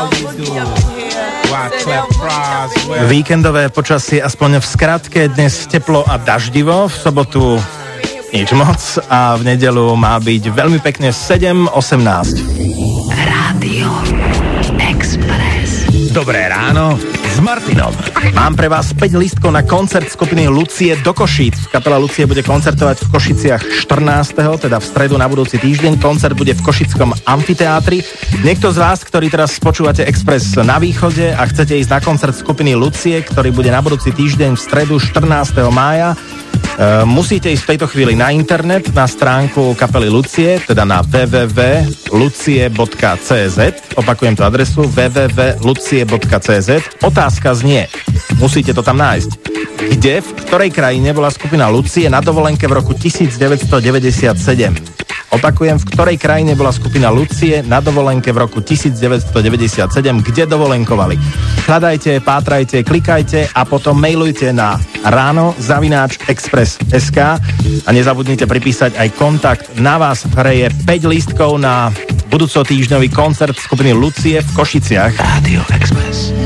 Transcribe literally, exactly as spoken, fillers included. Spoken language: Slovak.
Víkendové počasie aspoň v skratke, dnes teplo a daždivo, v sobotu nič moc a v nedeľu má byť veľmi pekne sedem osemnásť. Rádio Express. Dobré ráno s Martinom. Mám pre vás päť lístkov na koncert skupiny Lucie do Košíc. Kapela Lucie bude koncertovať v Košiciach štrnásteho teda v stredu na budúci týždeň. Koncert bude v Košickom amfiteátri. Niekto z vás, ktorí teraz počúvate Express na východe a chcete ísť na koncert skupiny Lucie, ktorý bude na budúci týždeň v stredu štrnásteho mája, Uh, musíte ísť v tejto chvíli na internet, na stránku kapely Lucie, teda na w w w bodka lucie bodka c z. Opakujem tú adresu w w w bodka lucie bodka c z. Otázka znie, musíte to tam nájsť. Kde, v ktorej krajine bola skupina Lucie na dovolenke v roku devätnásťstodeväťdesiatsedem? Opakujem, v ktorej krajine bola skupina Lucie na dovolenke v roku devätnásťstodeväťdesiatsedem, kde dovolenkovali. Hľadajte, pátrajte, klikajte a potom mailujte na ráno zavináč express bodka es ká a nezabudnite pripísať aj kontakt. Na vás hreje päť lístkov na budúcotýždňový koncert skupiny Lucie v Košiciach. Rádio Express.